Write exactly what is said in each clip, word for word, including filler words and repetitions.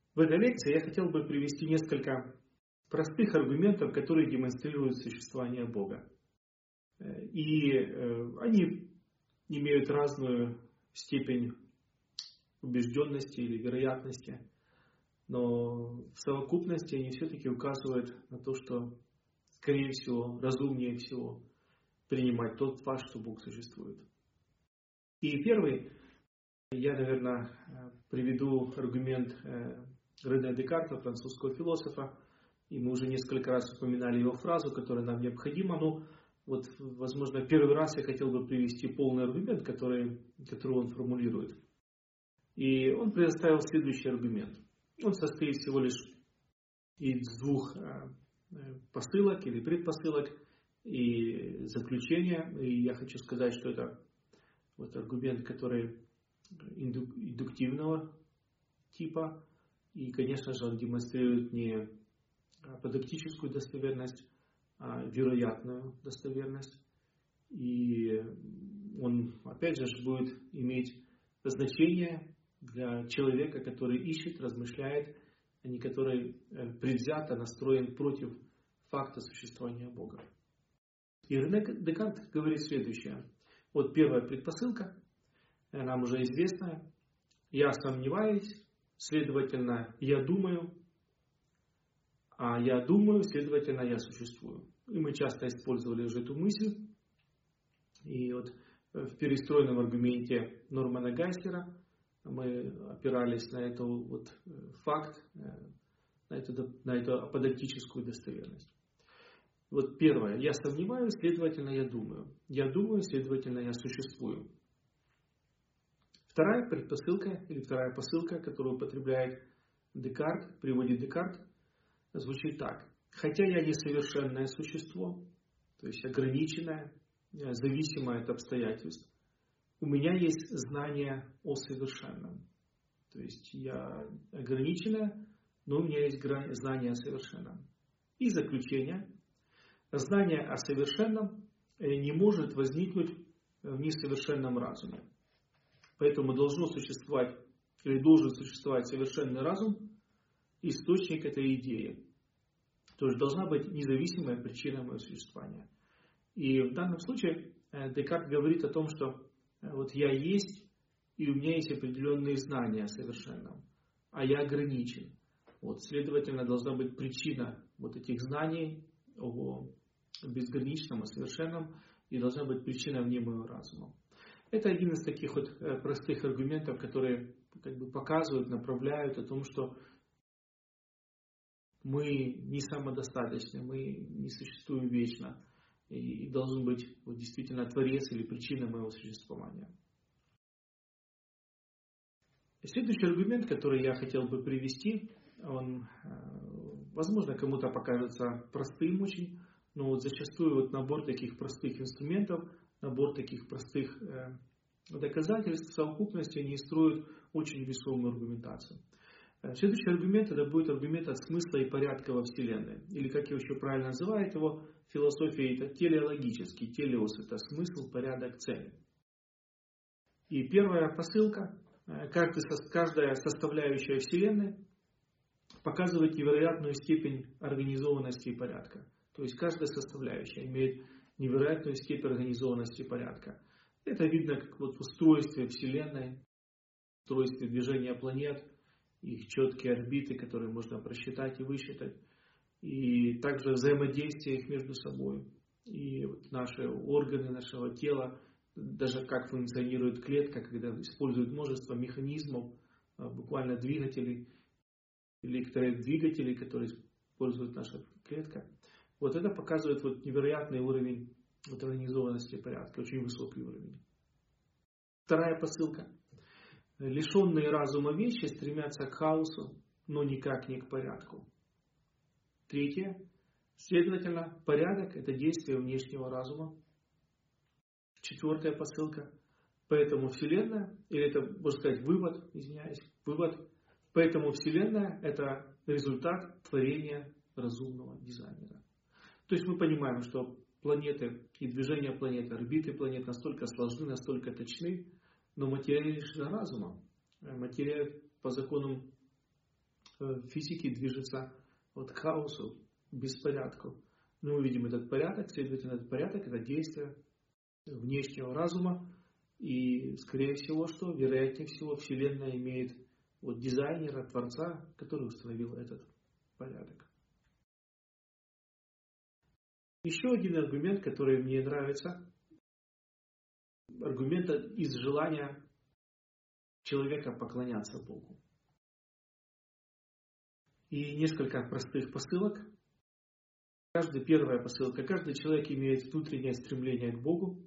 В этой лекции я хотел бы привести несколько простых аргументов, которые демонстрируют существование Бога. И они имеют разную степень убежденности или вероятности, но в совокупности они все-таки указывают на то, что, скорее всего, разумнее всего принимать тот факт, что Бог существует. И первый, я, наверное, приведу аргумент Рене Декарта, французского философа, и мы уже несколько раз упоминали его фразу, которая нам необходима, но вот, возможно, первый раз я хотел бы привести полный аргумент, который, который он формулирует. И он предоставил следующий аргумент. Он состоит всего лишь из двух посылок или предпосылок и заключения. И я хочу сказать, что это вот аргумент, который индуктивного типа. И, конечно же, он демонстрирует не аподектическую достоверность, а вероятную достоверность. И он, опять же, будет иметь значение для человека, который ищет, размышляет, а не который предвзято настроен против факта существования Бога. И Рене Декарт говорит следующее. Вот первая предпосылка, нам уже известная. Я сомневаюсь, следовательно, я думаю, а я думаю, следовательно, я существую. И мы часто использовали уже эту мысль. И вот в перестроенном аргументе Нормана Гайслера мы опирались на этот вот факт, на эту, на эту аподектическую достоверность. Вот первое. Я сомневаюсь, следовательно, я думаю. Я думаю, следовательно, я существую. Вторая предпосылка, или вторая посылка, которую употребляет Декарт, приводит Декарт, звучит так. Хотя я несовершенное существо, то есть ограниченное, зависимое от обстоятельств, у меня есть знание о совершенном. То есть я ограниченное, но у меня есть знание о совершенном. И заключение. Знание о совершенном не может возникнуть в несовершенном разуме. Поэтому должно существовать, или должен существовать совершенный разум, источник этой идеи. То есть должна быть независимая причина моего существования. И в данном случае Декарт говорит о том, что вот я есть, и у меня есть определенные знания о совершенном, а я ограничен. Вот, следовательно, должна быть причина вот этих знаний о безграничном, о совершенном, и должна быть причина вне моего разума. Это один из таких вот простых аргументов, которые как бы показывают, направляют о том, что мы не самодостаточны, мы не существуем вечно. И должен быть вот, действительно творец или причина моего существования. Следующий аргумент, который я хотел бы привести, он, возможно, кому-то покажется простым очень, но вот зачастую вот набор таких простых инструментов, набор таких простых доказательств в совокупности, они строят очень весомую аргументацию. Следующий аргумент, это будет аргумент от смысла и порядка во Вселенной. Или, как его еще правильно называют, его философия, это телеологический. Телеос – это смысл, порядок, цель. И первая посылка. Каждая составляющая Вселенной показывает невероятную степень организованности и порядка. То есть, каждая составляющая имеет невероятную степень организованности и порядка. Это видно как вот в устройстве Вселенной, в устройстве движения планет, их четкие орбиты, которые можно просчитать и высчитать, и также взаимодействие их между собой, и вот наши органы нашего тела, даже как функционирует клетка, когда используют множество механизмов, буквально двигателей, электродвигателей, которые использует наша клетка. Вот это показывает вот невероятный уровень вот организованности и порядка, очень высокий уровень. Вторая посылка. Лишенные разума вещи стремятся к хаосу, но никак не к порядку. Третье. Следовательно, порядок – это действие внешнего разума. Четвертая посылка. Поэтому Вселенная, или это, можно сказать, вывод, извиняюсь, вывод. Поэтому Вселенная – это результат творения разумного дизайнера. То есть мы понимаем, что планеты и движения планет, орбиты планет настолько сложны, настолько точны, но материя лишена разума. Материя по законам в физике движется от хаосу к беспорядку. Но мы видим этот порядок, следовательно, этот порядок – это действие внешнего разума. И, скорее всего, что, вероятнее всего, Вселенная имеет вот дизайнера, Творца, который установил этот порядок. Еще один аргумент, который мне нравится, аргумент из желания человека поклоняться Богу. И несколько простых посылок. Каждая первая посылка. Каждый человек имеет внутреннее стремление к Богу,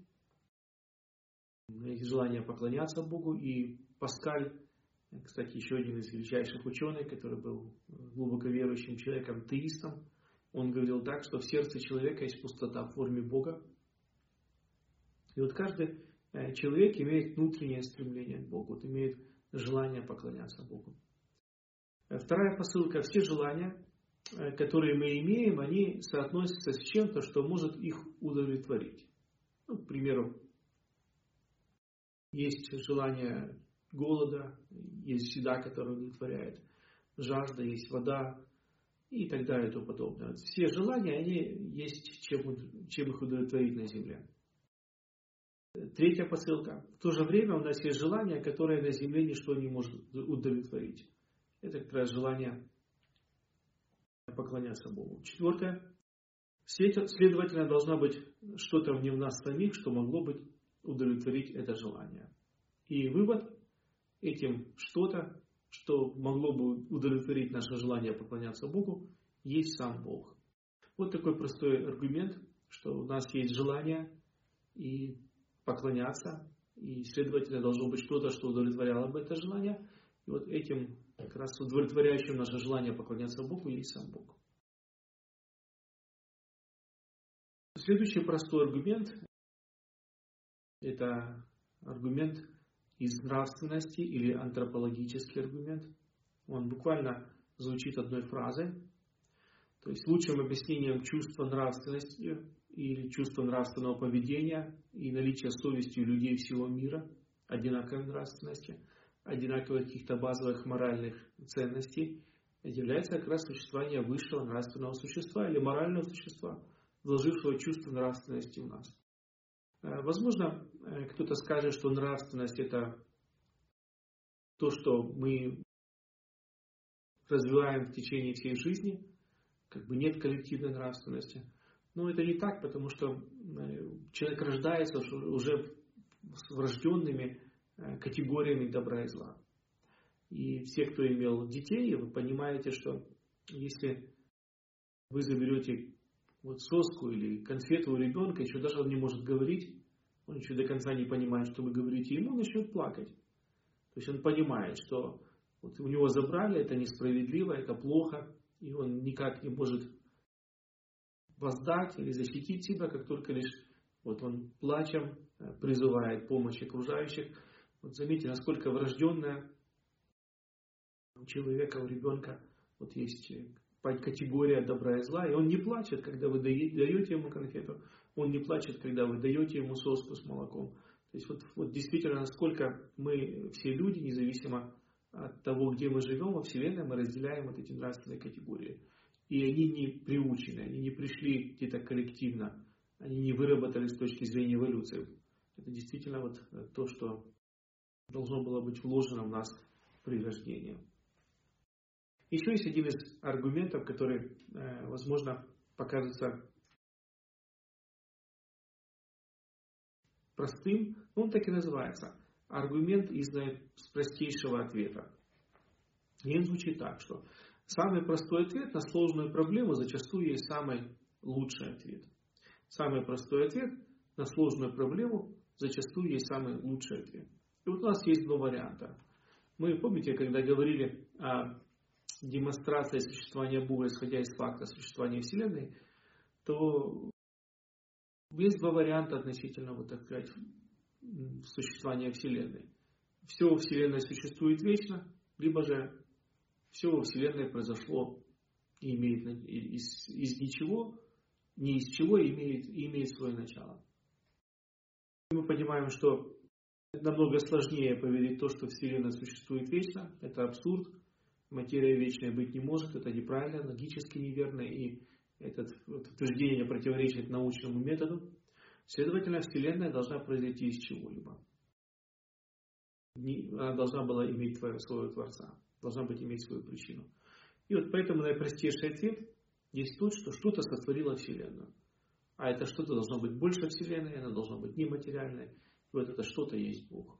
желание поклоняться Богу. И Паскаль, кстати, еще один из величайших ученых, который был глубоко верующим человеком, теистом, он говорил так, что в сердце человека есть пустота в форме Бога. И вот каждый человек имеет внутреннее стремление к Богу, вот имеет желание поклоняться Богу. Вторая посылка. Все желания, которые мы имеем, они соотносятся с чем-то, что может их удовлетворить. Ну, к примеру, есть желание голода, есть еда, которая удовлетворяет, жажда, есть вода и так далее и тому подобное. Все желания, они есть, чем, чем их удовлетворить на земле. Третья посылка. В то же время у нас есть желание, которое на земле ничто не может удовлетворить. Это как раз желание поклоняться Богу. Четвертое. Следовательно, должно быть что-то в нас самих, что могло бы удовлетворить это желание. И вывод: этим что-то, что могло бы удовлетворить наше желание поклоняться Богу, есть сам Бог. Вот такой простой аргумент, что у нас есть желание и поклоняться, и, следовательно, должно быть что-то, что удовлетворяло бы это желание. И вот этим, как раз удовлетворяющим наше желание поклоняться Богу, есть сам Бог. Следующий простой аргумент – это аргумент из нравственности или антропологический аргумент. Он буквально звучит одной фразой. То есть лучшим объяснением чувства нравственности или чувства нравственного поведения и наличия совести у людей всего мира, одинаковой нравственности, одинаковых каких-то базовых моральных ценностей, является как раз существование высшего нравственного существа или морального существа, вложившего чувство нравственности в нас. Возможно, кто-то скажет, что нравственность – это то, что мы развиваем в течение всей жизни, как бы нет коллективной нравственности. Но это не так, потому что человек рождается уже с врожденными категориями добра и зла. И все, кто имел детей, вы понимаете, что если вы заберете вот соску или конфету у ребенка, еще даже он не может говорить, он еще до конца не понимает, что вы говорите, ему начнет плакать. То есть он понимает, что вот у него забрали, это несправедливо, это плохо, и он никак не может воздать или защитить себя, как только лишь вот он плачем призывает помощь окружающих. Вот заметьте, насколько врожденная у человека, у ребенка вот есть категория добра и зла, и он не плачет, когда вы даете ему конфету, он не плачет, когда вы даете ему соску с молоком. То есть вот, вот действительно, насколько мы все люди, независимо от того, где мы живем во Вселенной, мы разделяем вот эти нравственные категории. И они не приучены, они не пришли где-то коллективно, они не выработались с точки зрения эволюции. Это действительно вот то, что должно было быть вложено в нас при рождении. Еще есть один из аргументов, который, возможно, покажется простым, но он так и называется. Аргумент из простейшего ответа. И он звучит так, что самый простой ответ на сложную проблему зачастую есть самый лучший ответ. Самый простой ответ на сложную проблему зачастую есть самый лучший ответ. И вот у нас есть два варианта. Мы, помните, когда говорили о демонстрации существования Бога, исходя из факта существования Вселенной, то есть два варианта относительно, вот так сказать, существования Вселенной. Все во Вселенной существует вечно, либо же все во Вселенной произошло и имеет из, из ничего, не из чего имеет, имеет свое начало. Мы понимаем, что намного сложнее поверить в то, что Вселенная существует вечно. Это абсурд. материя вечная быть не может, это неправильно, логически неверно, и это утверждение противоречит научному методу. Следовательно, Вселенная должна произойти из чего-либо. Она должна была иметь своего Творца, должна быть иметь свою причину. И вот поэтому наипростейший ответ есть тот, что что-то сотворило Вселенную. А это что-то должно быть больше Вселенной, она должна быть нематериальной. И вот это что-то есть Бог.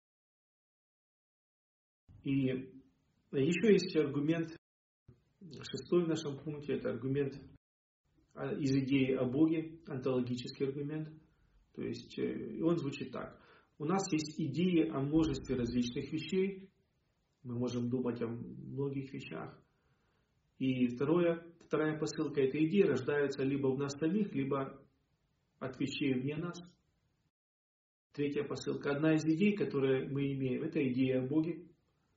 И еще есть аргумент, шестой в нашем пункте, это аргумент из идеи о Боге, онтологический аргумент. То есть он звучит так. У нас есть идеи о множестве различных вещей. Мы можем думать о многих вещах. И второе, вторая посылка этой идеи рождается либо в нас самих, либо от вещей вне нас. Третья посылка. Одна из идей, которые мы имеем, это идея о Боге.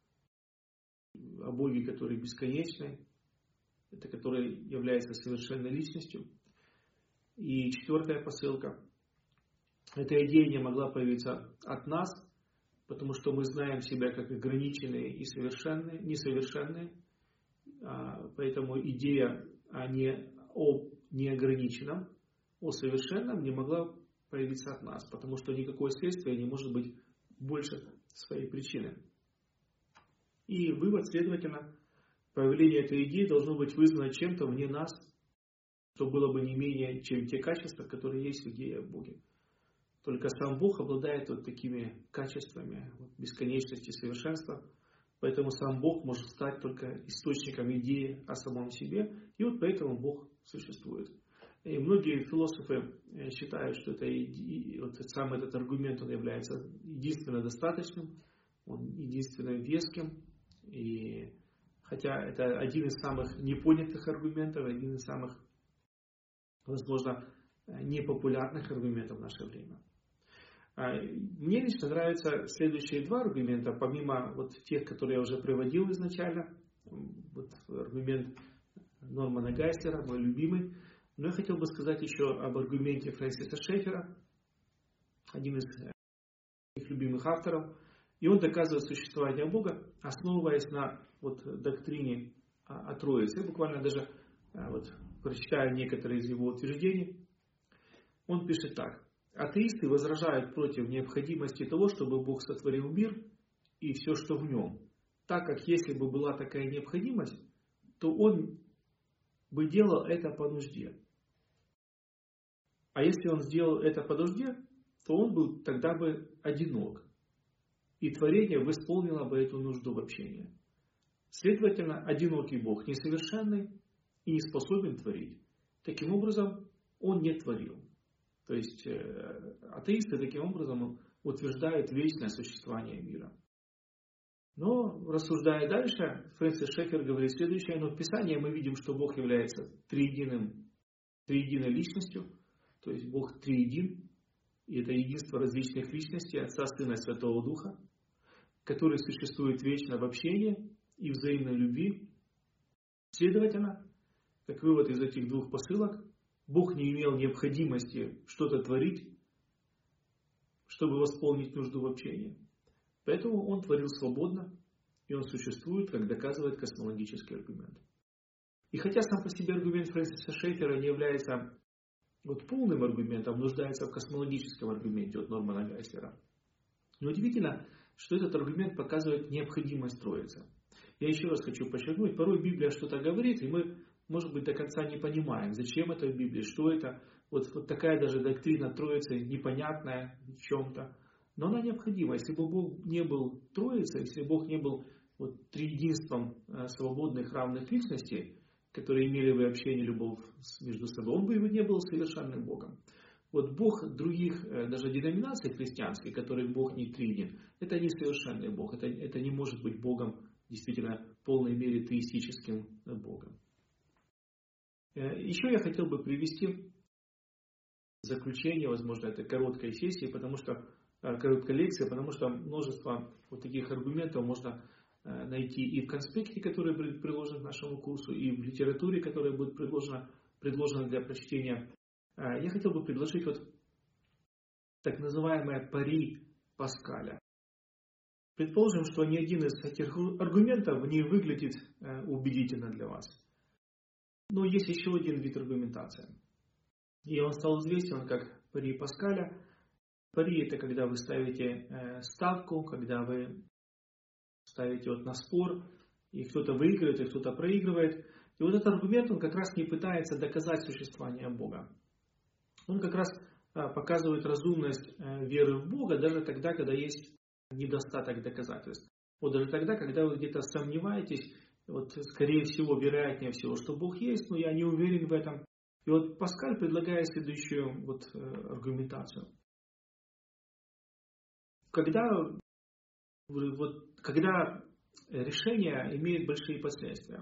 О Боге, который бесконечный. Это который является совершенной личностью. И четвертая посылка. Эта идея не могла появиться от нас, потому что мы знаем себя как ограниченные и совершенные, несовершенные. Поэтому идея о, не, о неограниченном, о совершенном не могла появиться от нас, потому что никакое следствие не может быть больше своей причины. И вывод, следовательно, появление этой идеи должно быть вызвано чем-то вне нас, что было бы не менее, чем те качества, которые есть в идее о Боге. Только сам Бог обладает вот такими качествами вот, бесконечности, совершенства. Поэтому сам Бог может стать только источником идеи о самом себе. И вот поэтому Бог существует. И многие философы считают, что это, вот сам этот аргумент он является единственно достаточным, он единственно веским. И хотя это один из самых непонятых аргументов, один из самых, возможно, непопулярных аргументов в наше время. Мне лично нравятся следующие два аргумента, помимо вот тех, которые я уже приводил изначально. Вот аргумент Нормана Гайслера, мой любимый. Но я хотел бы сказать еще об аргументе Фрэнсиса Шеффера, один из моих любимых авторов. И он доказывает существование Бога, основываясь на вот, доктрине о Троице. Я буквально даже вот, прочитаю некоторые из его утверждений. Он пишет так. Атеисты возражают против необходимости того, чтобы Бог сотворил мир и все, что в нем. Так как если бы была такая необходимость, то Он бы делал это по нужде. А если Он сделал это по нужде, то Он был тогда бы одинок. И творение восполнило бы эту нужду в общении. Следовательно, одинокий Бог несовершенный и не способен творить. Таким образом, Он не творил. То есть атеисты таким образом утверждают вечное существование мира. Но рассуждая дальше, Фрэнсис Шеффер говорит следующее. Но в Писании мы видим, что Бог является триединым, триединой личностью. То есть Бог триедин. И это единство различных личностей, Отца, Сына и Святого Духа, который существует вечно в общении и взаимной любви. Следовательно, как вывод из этих двух посылок, Бог не имел необходимости что-то творить, чтобы восполнить нужду в общении. Поэтому Он творил свободно, и Он существует, как доказывает космологический аргумент. И хотя сам по себе аргумент Фрэнсиса Шеффера не является вот полным аргументом, нуждается в космологическом аргументе от Нормана Гайслера, но удивительно, что этот аргумент показывает необходимость Троицы. Я еще раз хочу подчеркнуть, порой Библия что-то говорит, и мы, может быть, до конца не понимаем, зачем это в Библии, что это. Вот, вот такая даже доктрина Троицы непонятная в чем-то. Но она необходима. Если бы Бог не был Троицей, если Бог не был вот, триединством свободных равных личностей, которые имели бы общение и любовь между собой, Он бы не был совершенным Богом. Вот Бог других, даже деноминаций христианских, которые Бог не триедин, это несовершенный Бог. Это, это не может быть Богом, действительно, в полной мере теистическим Богом. Еще я хотел бы привести заключение, возможно, этой короткой сессии, потому что, короткой лекции, потому что множество вот таких аргументов можно найти и в конспекте, который будет приложен к нашему курсу, и в литературе, которая будет предложена, предложена для прочтения. Я хотел бы предложить вот так называемое пари Паскаля. Предположим, что ни один из этих аргументов не выглядит убедительно для вас. Но есть еще один вид аргументации. И он стал известен как пари Паскаля. Пари — это когда вы ставите ставку, когда вы ставите вот на спор, и кто-то выигрывает, и кто-то проигрывает. И вот этот аргумент, он как раз не пытается доказать существование Бога. Он как раз показывает разумность веры в Бога даже тогда, когда есть недостаток доказательств. Вот даже тогда, когда вы где-то сомневаетесь, вот скорее всего, вероятнее всего, что Бог есть, но я не уверен в этом. И вот Паскаль предлагает следующую вот аргументацию. Когда, вот, когда решение имеет большие последствия,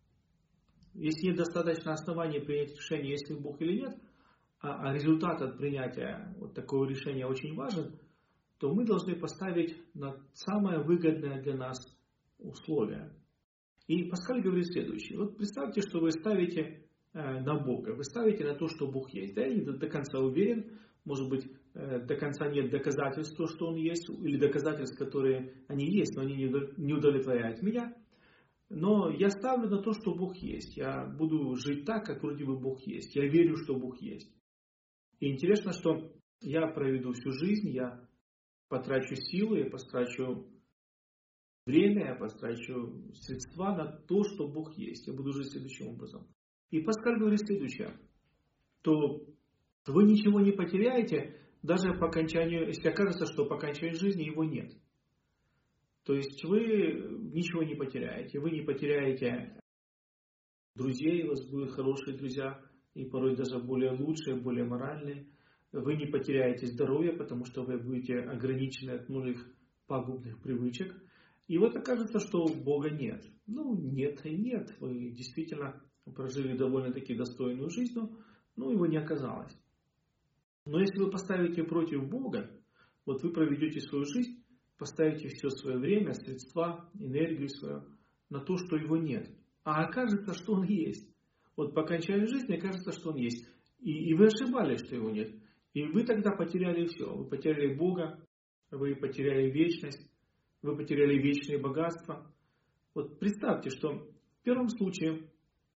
если нет достаточно оснований принять решение, есть ли Бог или нет, а результат от принятия вот такого решения очень важен, то мы должны поставить на самое выгодное для нас условие. И Паскаль говорит следующее. Вот представьте, что вы ставите на Бога, вы ставите на то, что Бог есть. Да, я не до конца уверен, может быть, до конца нет доказательств, что Он есть, или доказательств, которые они есть, но они не удовлетворяют меня. Но я ставлю на то, что Бог есть. Я буду жить так, как вроде бы Бог есть. Я верю, что Бог есть. И интересно, что я проведу всю жизнь, я потрачу силы, я потрачу время, я потрачу средства на то, что Бог есть. Я буду жить следующим образом. И Паскаль говорит следующее, то вы ничего не потеряете, даже по окончанию, если окажется, что по окончанию жизни его нет. То есть вы ничего не потеряете. Вы не потеряете друзей, у вас будут хорошие друзья, и порой даже более лучшие, более моральные. Вы не потеряете здоровье, потому что вы будете ограничены от многих пагубных привычек. И вот окажется, что Бога нет. Ну, нет и нет. Вы действительно прожили довольно-таки достойную жизнь, но ну, его не оказалось. Но если вы поставите против Бога, вот вы проведете свою жизнь, поставите все свое время, средства, энергию свою на то, что его нет. А окажется, что он есть. Вот по окончанию жизни окажется, что он есть. И, и вы ошибались, что его нет. И вы тогда потеряли все. Вы потеряли Бога, вы потеряли вечность, вы потеряли вечные богатства. Вот представьте, что в первом случае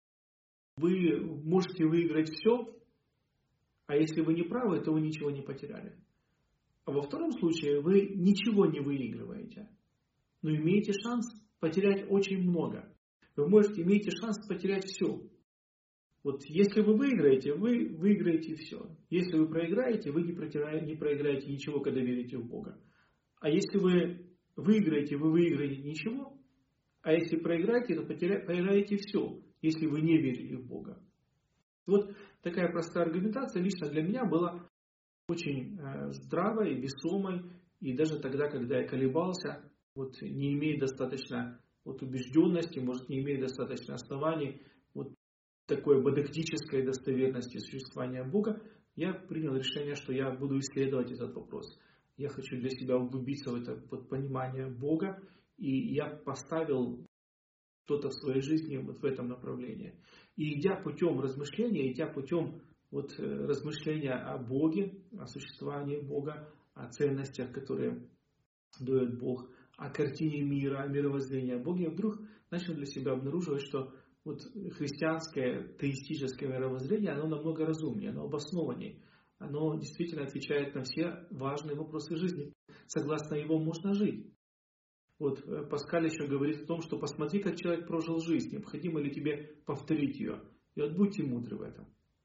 вы можете выиграть все, а если вы не правы, то вы ничего не потеряли. А во втором случае вы ничего не выигрываете, но имеете шанс потерять очень много. Вы можете имеете шанс потерять все. Вот если вы выиграете, вы выиграете все. Если вы проиграете, вы не проиграете, не проиграете ничего, когда верите в Бога. А если вы выиграете, вы выиграете ничего. А если проиграете, то проиграете все, если вы не верили в Бога. Вот такая простая аргументация лично для меня была очень э, здравой, весомой. И даже тогда, когда я колебался, вот, не имея достаточно вот, убежденности, может, не имея достаточно оснований, вот, такой бодактической достоверности существования Бога, я принял решение, что я буду исследовать этот вопрос. Я хочу для себя углубиться в это вот, понимание Бога, и я поставил что-то в своей жизни вот в этом направлении. И идя путем размышления, идя путем вот, размышления о Боге, о существовании Бога, о ценностях, которые дает Бог, о картине мира, о мировоззрении о Боге, я вдруг начал для себя обнаруживать, что вот христианское теистическое мировоззрение, оно намного разумнее, оно обоснованнее. Оно действительно отвечает на все важные вопросы жизни. Согласно его можно жить. Вот Паскаль еще говорит о том, что посмотри, как человек прожил жизнь, необходимо ли тебе повторить ее. И вот будьте мудры в этом.